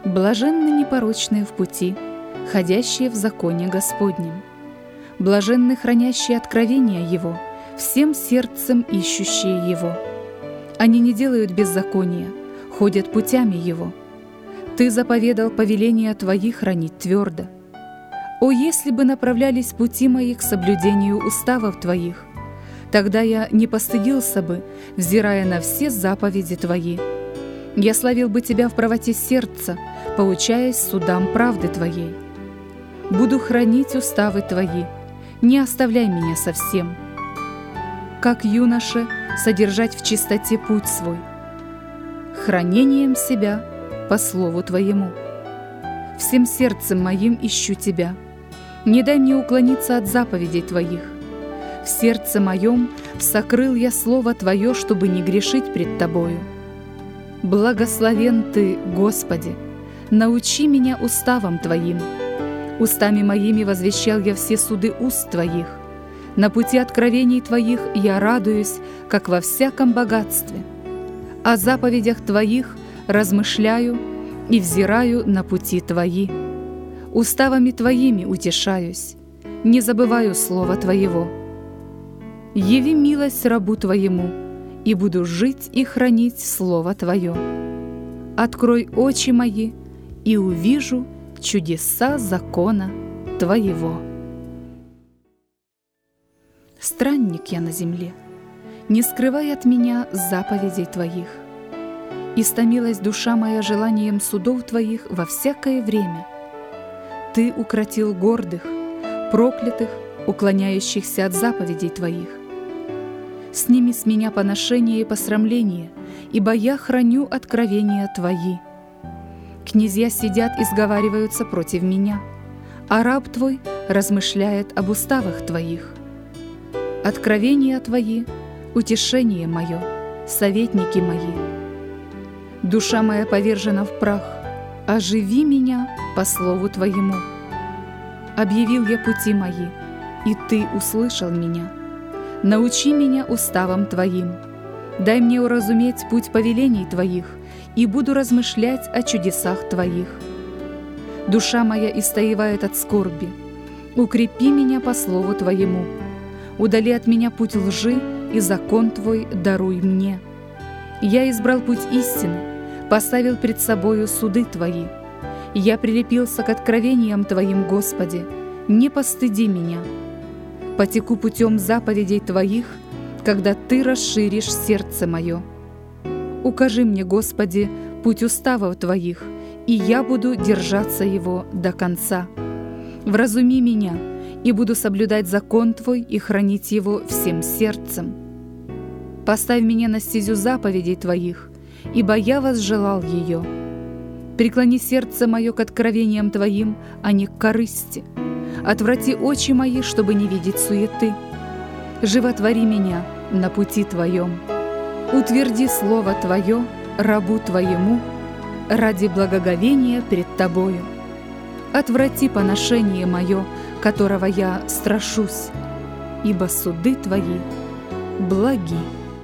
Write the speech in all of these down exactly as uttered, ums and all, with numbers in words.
Блаженны непорочные в пути, ходящие в законе Господнем. Блаженны хранящие откровения Его, всем сердцем ищущие Его. Они не делают беззакония, ходят путями Его. Ты заповедал повеления Твои хранить твердо. О, если бы направлялись пути мои к соблюдению уставов Твоих, тогда я не постыдился бы, взирая на все заповеди Твои. Я славил бы Тебя в правоте сердца, поучаясь судам правды Твоей. Буду хранить уставы Твои, не оставляй меня совсем. Как юноше содержать в чистоте путь свой, хранением себя по слову Твоему. Всем сердцем моим ищу Тебя, не дай мне уклониться от заповедей Твоих. В сердце моем сокрыл я слово Твое, чтобы не грешить пред Тобою. Благословен Ты, Господи, научи меня уставам Твоим. Устами моими возвещал я все суды уст Твоих. На пути откровений Твоих я радуюсь, как во всяком богатстве. О заповедях Твоих размышляю и взираю на пути Твои. Уставами Твоими утешаюсь, не забываю слова Твоего. Яви милость рабу Твоему, и буду жить и хранить слово Твое. Открой очи мои, и увижу чудеса закона Твоего. Странник я на земле, не скрывай от меня заповедей Твоих. Истомилась душа моя желанием судов Твоих во всякое время. Ты укротил гордых, проклятых, уклоняющихся от заповедей Твоих. Сними с меня поношение и посрамление, ибо я храню откровения Твои. Князья сидят и сговариваются против меня, а раб Твой размышляет об уставах Твоих. Откровения Твои — утешение мое, советники мои. Душа моя повержена в прах, оживи меня по слову Твоему. Объявил я пути мои, и Ты услышал меня. Научи меня уставам Твоим. Дай мне уразуметь путь повелений Твоих, и буду размышлять о чудесах Твоих. Душа моя истоевает от скорби. Укрепи меня по слову Твоему. Удали от меня путь лжи, и закон Твой даруй мне. Я избрал путь истины, поставил пред собою суды Твои. Я прилепился к откровениям Твоим, Господи, не постыди меня. Потеку путем заповедей Твоих, когда Ты расширишь сердце мое. Укажи мне, Господи, путь уставов Твоих, и я буду держаться его до конца. Вразуми меня, и буду соблюдать закон Твой и хранить его всем сердцем. Поставь меня на стезю заповедей Твоих, ибо я возжелал ее. Преклони сердце мое к откровениям Твоим, а не к корысти. Отврати очи мои, чтобы не видеть суеты. Животвори меня на пути Твоем. Утверди слово Твое рабу Твоему ради благоговения пред Тобою. Отврати поношение мое, которого я страшусь, ибо суды Твои благи.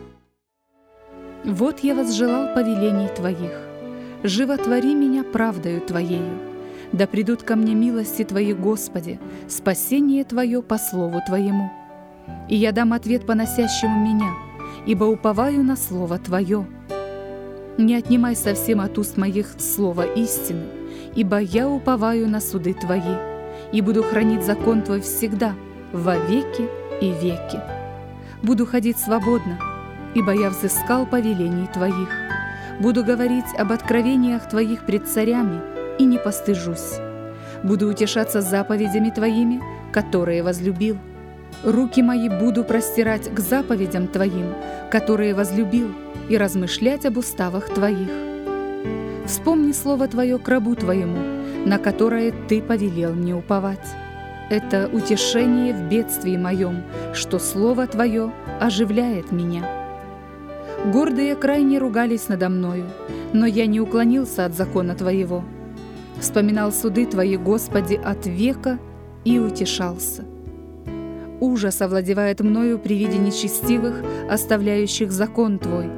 Вот я возжелал повелений Твоих. Животвори меня правдою Твоею. Да придут ко мне милости Твои, Господи, спасение Твое по слову Твоему. И я дам ответ поносящему меня, ибо уповаю на слово Твое. Не отнимай совсем от уст моих слово истины, ибо я уповаю на суды Твои, и буду хранить закон Твой всегда, во веки и веки. Буду ходить свободно, ибо я взыскал повелений Твоих. Буду говорить об откровениях Твоих пред царями, и не постыжусь. Буду утешаться заповедями Твоими, которые возлюбил. Руки мои буду простирать к заповедям Твоим, которые возлюбил, и размышлять об уставах Твоих. Вспомни слово Твое к рабу Твоему, на которое Ты повелел мне уповать. Это утешение в бедствии моем, что слово Твое оживляет меня. Гордые крайне ругались надо мною, но я не уклонился от закона Твоего. Вспоминал суды Твои, Господи, от века и утешался. Ужас овладевает мною при виде нечестивых, оставляющих закон Твой.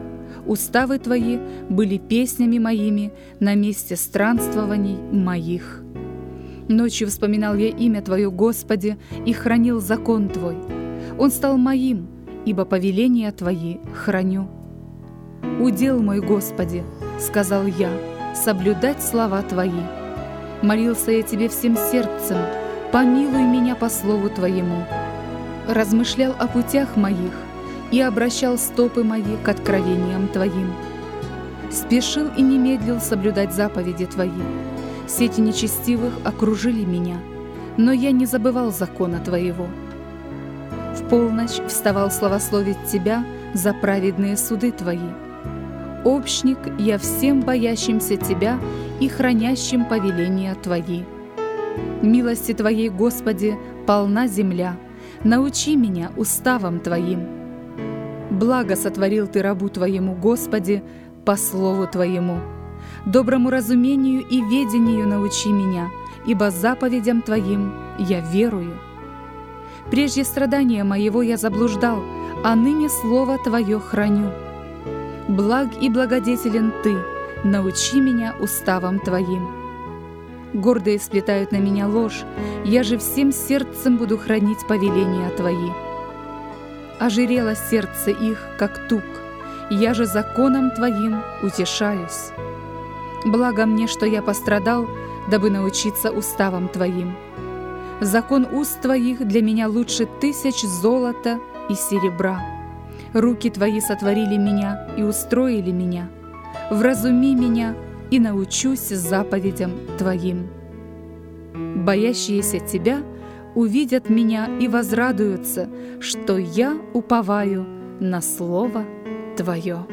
уставы Твои были песнями моими на месте странствований моих. Ночью вспоминал я имя Твое, Господи, и хранил закон Твой. Он стал моим, ибо повеления Твои храню. «Удел мой, Господи, — сказал я, — соблюдать слова Твои. Молился я Тебе всем сердцем, помилуй меня по слову Твоему. Размышлял о путях моих и обращал стопы мои к откровениям Твоим. Спешил и не медлил соблюдать заповеди Твои. Сети нечестивых окружили меня, но я не забывал закона Твоего. В полночь вставал славословить Тебя за праведные суды Твои. Общник я всем боящимся Тебя и хранящим повеления Твои. Милости Твоей, Господи, полна земля, научи меня уставам Твоим. Благо сотворил Ты рабу Твоему, Господи, по слову Твоему. Доброму разумению и ведению научи меня, ибо заповедям Твоим я верую. Прежде страдания моего я заблуждал, а ныне слово Твое храню. Благ и благодетелен Ты, научи меня уставам Твоим. Гордые сплетают на меня ложь, я же всем сердцем буду хранить повеления Твои. Ожирело сердце их, как тук, я же законом Твоим утешаюсь. Благо мне, что я пострадал, дабы научиться уставам Твоим. Закон уст Твоих для меня лучше тысяч золота и серебра. Руки Твои сотворили меня и устроили меня. Вразуми меня и научусь заповедям Твоим. Боящиеся Тебя увидят меня и возрадуются, что я уповаю на Слово Твое.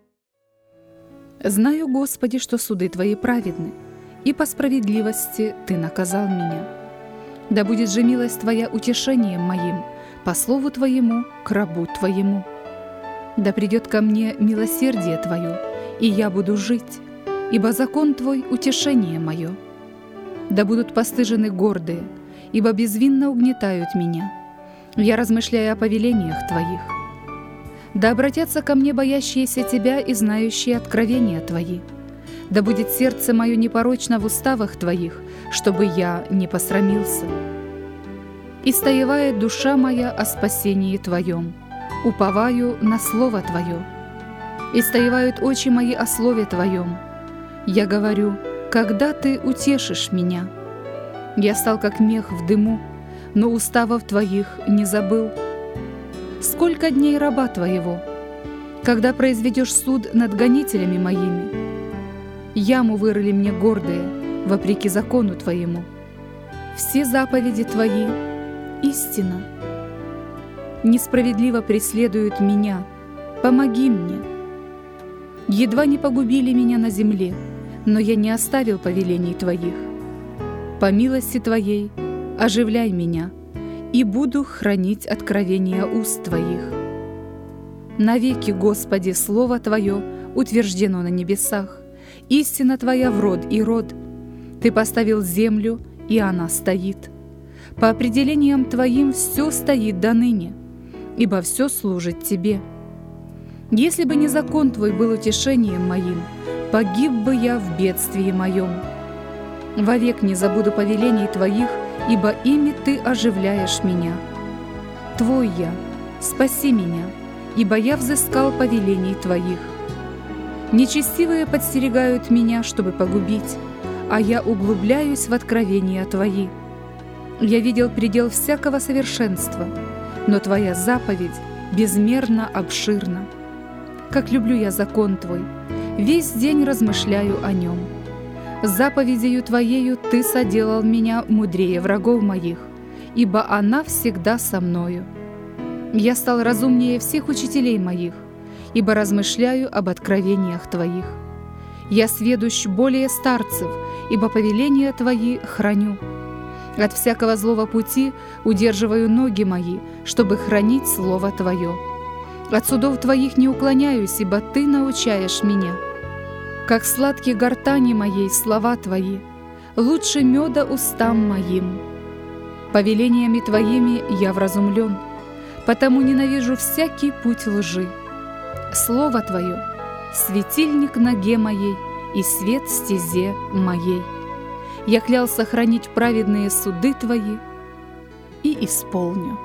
Знаю, Господи, что суды Твои праведны, и по справедливости Ты наказал меня. Да будет же милость Твоя утешением моим, по слову Твоему к рабу Твоему. Да придет ко мне милосердие Твое, и я буду жить, ибо закон Твой — утешение мое. Да будут постыжены гордые, ибо безвинно угнетают меня. Я размышляю о повелениях Твоих. Да обратятся ко мне боящиеся Тебя и знающие откровения Твои. Да будет сердце мое непорочно в уставах Твоих, чтобы я не посрамился. Истоевает душа моя о спасении Твоем, уповаю на Слово Твое. Истоевают очи мои о Слове Твоем. Я говорю, когда Ты утешишь меня? Я стал как мех в дыму, но уставов Твоих не забыл. Сколько дней раба Твоего, когда произведешь суд над гонителями моими? Яму вырыли мне гордые, вопреки закону Твоему. Все заповеди Твои — истина. Несправедливо преследуют меня, помоги мне. Едва не погубили меня на земле, но я не оставил повелений Твоих. По милости Твоей оживляй меня, и буду хранить откровения уст Твоих. Навеки, Господи, Слово Твое утверждено на небесах, истина Твоя в род и род. Ты поставил землю, и она стоит. По определениям Твоим все стоит до ныне, ибо все служит Тебе. Если бы не закон Твой был утешением моим, погиб бы я в бедствии моем. Вовек не забуду повелений Твоих, ибо ими Ты оживляешь меня. Твой я, спаси меня, ибо я взыскал повелений Твоих. Нечестивые подстерегают меня, чтобы погубить, а я углубляюсь в откровения Твои. Я видел предел всякого совершенства, но Твоя заповедь безмерно обширна. Как люблю я закон Твой, весь день размышляю о нем. Заповедью Твоею Ты соделал меня мудрее врагов моих, ибо она всегда со мною. Я стал разумнее всех учителей моих, ибо размышляю об откровениях Твоих. Я сведущ более старцев, ибо повеления Твои храню. От всякого злого пути удерживаю ноги мои, чтобы хранить Слово Твое. От судов Твоих не уклоняюсь, ибо Ты научаешь меня. Как сладкие гортани моей слова Твои, лучше меда устам моим. Повелениями Твоими я вразумлен, потому ненавижу всякий путь лжи. Слово Твое светильник ноге моей и свет стезе моей. Я клялся хранить праведные суды Твои и исполню.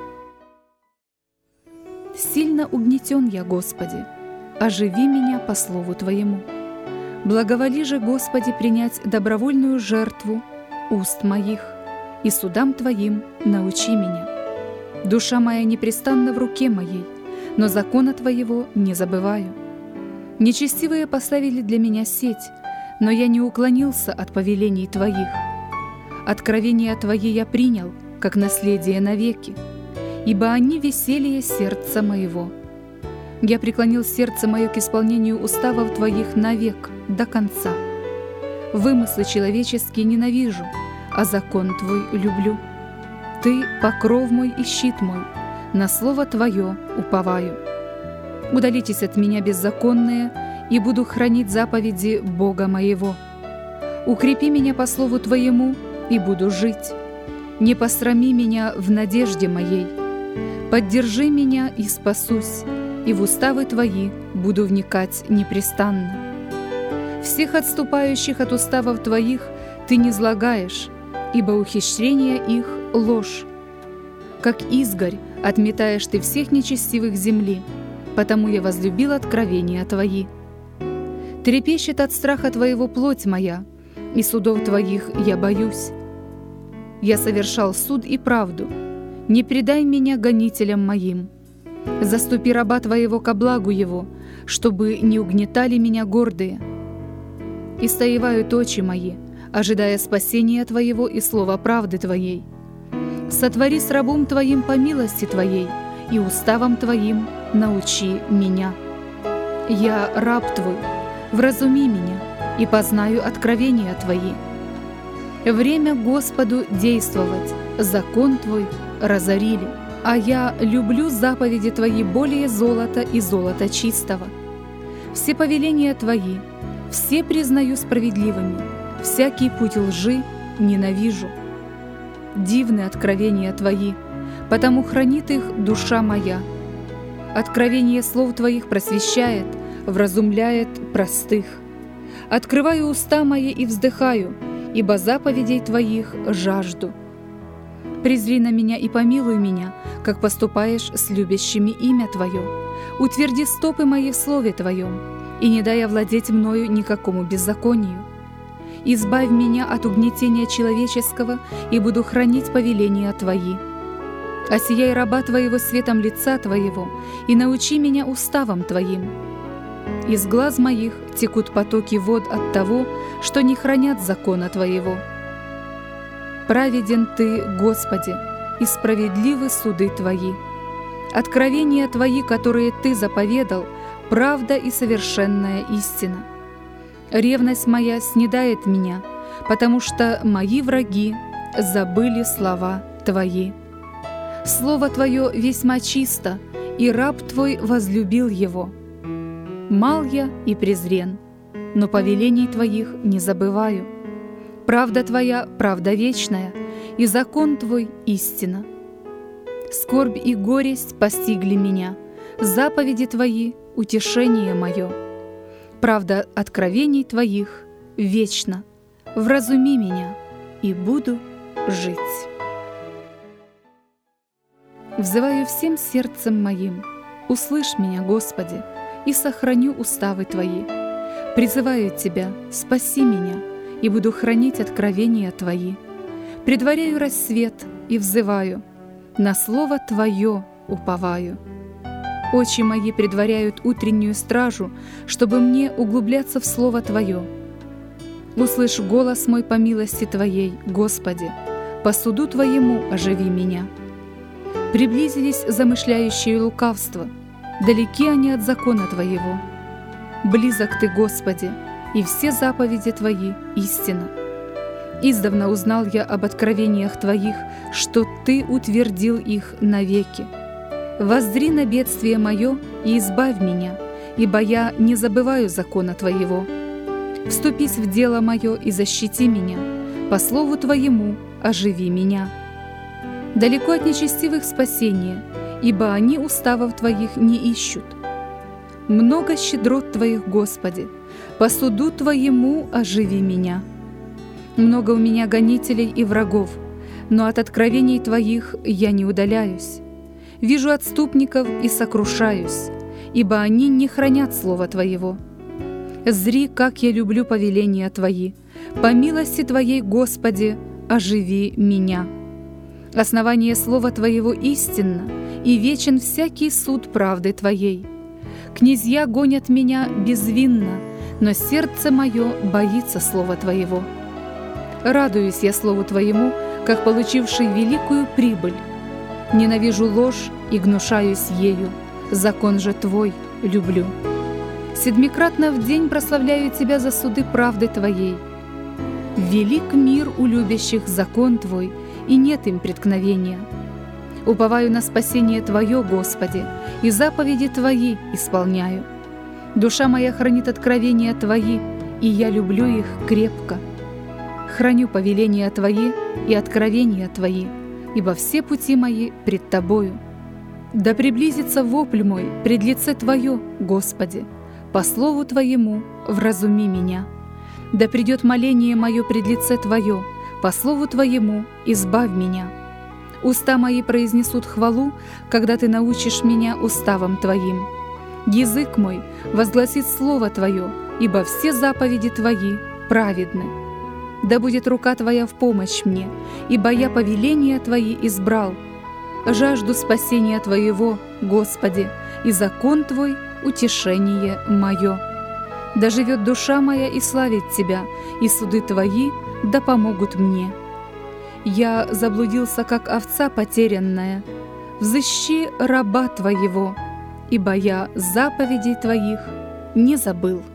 Сильно угнетен я, Господи, оживи меня по слову Твоему. Благоволи же, Господи, принять добровольную жертву уст моих, и судам Твоим научи меня. Душа моя непрестанна в руке моей, но закона Твоего не забываю. Нечестивые поставили для меня сеть, но я не уклонился от повелений Твоих. Откровения Твои я принял, как наследие навеки, ибо они веселье сердца моего. Я преклонил сердце мое к исполнению уставов Твоих навек, до конца. Вымыслы человеческие ненавижу, а закон Твой люблю. Ты — покров мой и щит мой, на слово Твое уповаю. Удалитесь от меня беззаконные, и буду хранить заповеди Бога моего. Укрепи меня по слову Твоему, и буду жить. Не посрами меня в надежде моей. Поддержи меня, и спасусь, и в уставы Твои буду вникать непрестанно. Всех отступающих от уставов Твоих Ты не злагаешь, ибо ухищрение их — ложь. Как изгорь отметаешь Ты всех нечестивых земли, потому я возлюбил откровения Твои. Трепещет от страха Твоего плоть моя, и судов Твоих я боюсь. Я совершал суд и правду, не предай меня гонителям моим. Заступи раба Твоего ко благу его, чтобы не угнетали меня гордые. Истоевают очи мои, ожидая спасения Твоего и слова правды Твоей. Сотвори с рабом Твоим по милости Твоей, и уставом Твоим научи меня. Я раб Твой, вразуми меня, и познаю откровения Твои. Время Господу действовать, закон Твой разорили, а я люблю заповеди Твои более золота и золота чистого. Все повеления Твои, все признаю справедливыми, всякий путь лжи ненавижу. Дивны откровения Твои, потому хранит их душа моя. Откровение слов Твоих просвещает, вразумляет простых. Открываю уста мои и вздыхаю, ибо заповедей Твоих жажду. Презри на меня и помилуй меня, как поступаешь с любящими имя Твое. Утверди стопы мои в слове Твоем, и не дай овладеть мною никакому беззаконию. Избавь меня от угнетения человеческого, и буду хранить повеления Твои. Осияй раба Твоего светом лица Твоего, и научи меня уставам Твоим. Из глаз моих текут потоки вод от того, что не хранят закона Твоего. Праведен Ты, Господи, и справедливы суды Твои. Откровения Твои, которые Ты заповедал, правда и совершенная истина. Ревность моя снедает меня, потому что мои враги забыли слова Твои. Слово Твое весьма чисто, и раб Твой возлюбил его. Мал я и презрен, но повелений Твоих не забываю. Правда Твоя — правда вечная, и закон Твой — истина. Скорбь и горесть постигли меня, заповеди Твои — утешение мое. Правда откровений Твоих вечна. Вразуми меня, и буду жить. Взываю всем сердцем моим, услышь меня, Господи, и сохраню уставы Твои. Призываю Тебя, спаси меня, и буду хранить откровения Твои. Предваряю рассвет и взываю, на слово Твое уповаю. Очи мои предваряют утреннюю стражу, чтобы мне углубляться в слово Твое. Услышь голос мой по милости Твоей, Господи, по суду Твоему оживи меня. Приблизились замышляющие лукавство, далеки они от закона Твоего. Близок Ты, Господи, и все заповеди Твои — истина. Издавна узнал я об откровениях Твоих, что Ты утвердил их навеки. Воззри на бедствие мое и избавь меня, ибо я не забываю закона Твоего. Вступись в дело мое и защити меня, по слову Твоему оживи меня. Далеко от нечестивых спасения, ибо они уставов Твоих не ищут. Много щедрот Твоих, Господи, по суду Твоему оживи меня. Много у меня гонителей и врагов, но от откровений Твоих я не удаляюсь. Вижу отступников и сокрушаюсь, ибо они не хранят Слова Твоего. Зри, как я люблю повеления Твои, по милости Твоей, Господи, оживи меня. Основание Слова Твоего истинно, и вечен всякий суд правды Твоей. Князья гонят меня безвинно, но сердце мое боится Слова Твоего. Радуюсь я Слову Твоему, как получивший великую прибыль. Ненавижу ложь и гнушаюсь ею, закон же Твой люблю. Седмикратно в день прославляю Тебя за суды правды Твоей. Велик мир у любящих закон Твой, и нет им преткновения. Уповаю на спасение Твое, Господи, и заповеди Твои исполняю. Душа моя хранит откровения Твои, и я люблю их крепко. Храню повеления Твои и откровения Твои, ибо все пути мои пред Тобою. Да приблизится вопль мой пред лице Твое, Господи, по слову Твоему вразуми меня. Да придет моление мое пред лице Твое, по слову Твоему избавь меня. Уста мои произнесут хвалу, когда Ты научишь меня уставам Твоим. Язык мой возгласит Слово Твое, ибо все заповеди Твои праведны. Да будет рука Твоя в помощь мне, ибо я повеления Твои избрал. Жажду спасения Твоего, Господи, и закон Твой — утешение мое. Да живет душа моя и славит Тебя, и суды Твои да помогут мне. Я заблудился, как овца потерянная. Взыщи раба Твоего, ибо я заповедей Твоих не забыл.